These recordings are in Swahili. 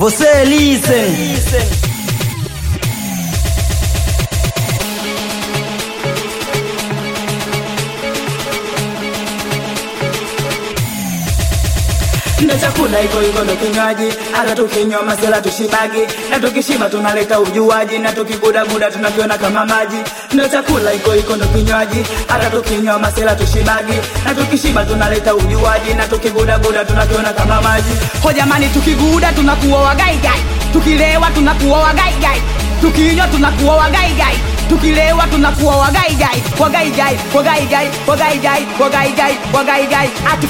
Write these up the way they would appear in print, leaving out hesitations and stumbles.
Você listen. Ndo chakula iko ndo kinywaji, hata tukinywa masela tushibagi, na tukishiba tunaleta ujuaji, na tukiguda guda tunakiona kama maji. Ndo chakula iko ndo kinywaji, hata tukinywa masela tushibagi, na tukishiba tunaleta ujuaji, na tukiguda guda tunakiona kama maji. Ho jamani, tukiguda tunakuwa wagaigai, tukilewa tunakuwa wagaigai, tukinywa tunakuwa wagaigai, tukilewa tunakuwa wagaigai, wagaigai, wagaigai, wagaigai, wagaigai, wagaigai.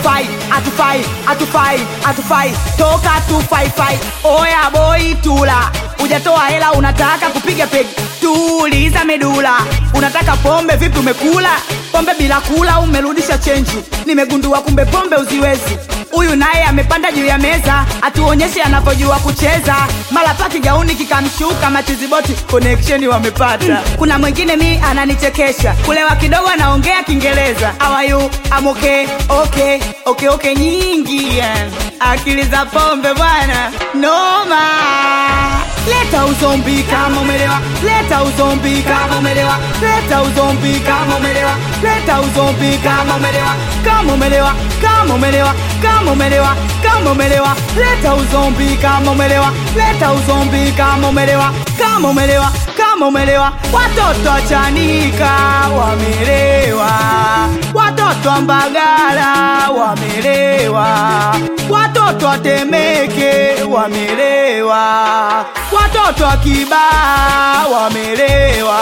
Atufai toka 255. Oya boy tula, hujatoa hela unataka kupiga pegi, tuuliza medula. Unataka pombe vipi, umekula pombe bila kula, umerudisha chenji. Nimegundua kumbe pombe uziwezi. Huyu naye amepanda juu ya meza, atuonyeshe anapojua kucheza. Mala paki gauni kikamshuka, matiziboti connection wamepata. Kuna mwingine mi ananichekesha, kulewa kidogo anaongea Kiingereza. How are you? I'm okay, okay, okay, okay nyingi. Akili za pombe bwana, noma. Leta uzombi kama umelewa, leta uzombi kama umelewa, leta uzombi kama umelewa, leta uzombi kama umelewa, kama umelewa, kama umelewa, kama umelewa, kama umelewa. Leta uzombi kama umelewa, leta uzombi kama umelewa, kama umelewa, kama umelewa. Watoto Chanika wamelewa, watoto Mbagala wamelewa, watoto Temeke wamelewa, watoto Kibaha wamelewa,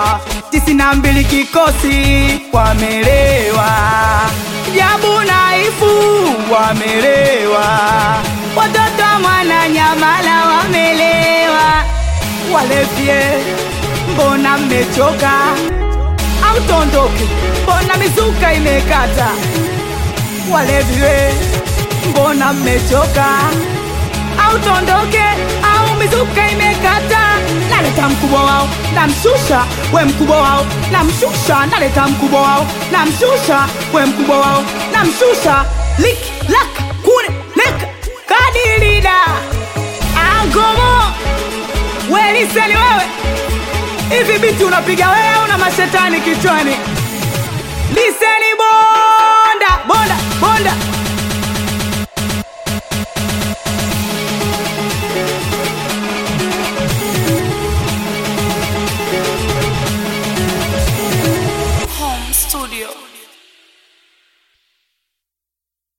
92 kikosi wamelewa, Jabu Naifu wamelewa, watoto Mwananyamala wamelewa. Walevye, mbona mmechoka? Au tondoke, mbona mizuka imekata? Walevye, mbona mmechoka? Au tondoke, au mizuka imekata? Naleta mkubwa wao, namshusha, we mkubwa wao, namshusha. Naleta mkubwa wao, namshusha, we mkubwa wao, namshusha. Lik, lak, kune, lek, kadilida. Angomo, we liseni wewe. Hivi biti unapiga wewe una mashetani kichwani. Liseni bonda, bonda, bonda.